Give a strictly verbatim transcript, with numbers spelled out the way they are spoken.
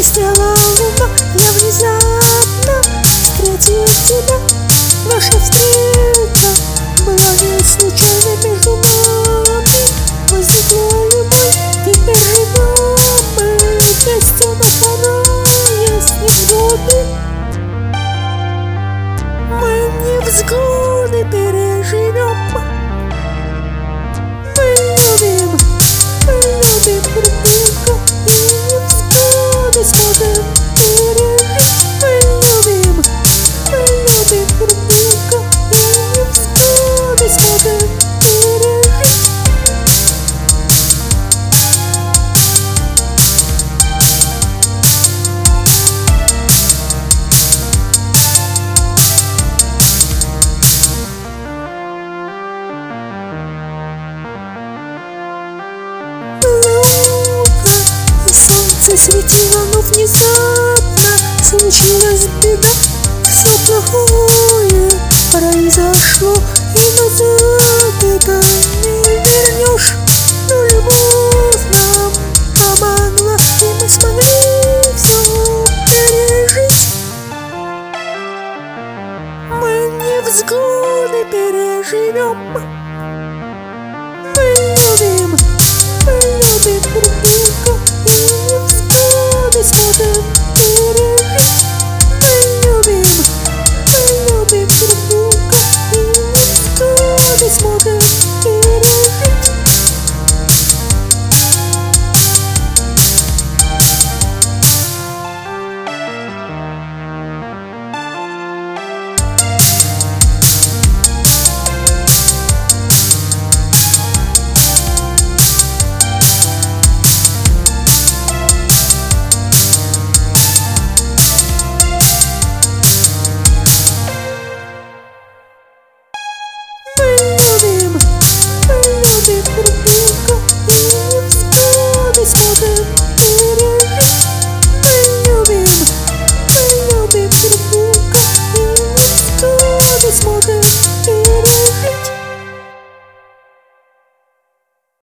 застряла луна. Я внезапно встретил тебя. Наша встреча была не случайно между нами. Возникла любовь, теперь живем мы вместе, но порой есть невзгоды. Мы невзгоды переживем. Мы любим, мы любим друг друга и невзгоды сможем пережить. Мы любим, мы любим друг друга и невзгоды сможем пережить. Солнце светило, но внезапно случилась беда. Все плохое произошло, и назад это не вернешь. Но любовь нам помогла, и мы смогли все пережить. Мы невзгоды переживем.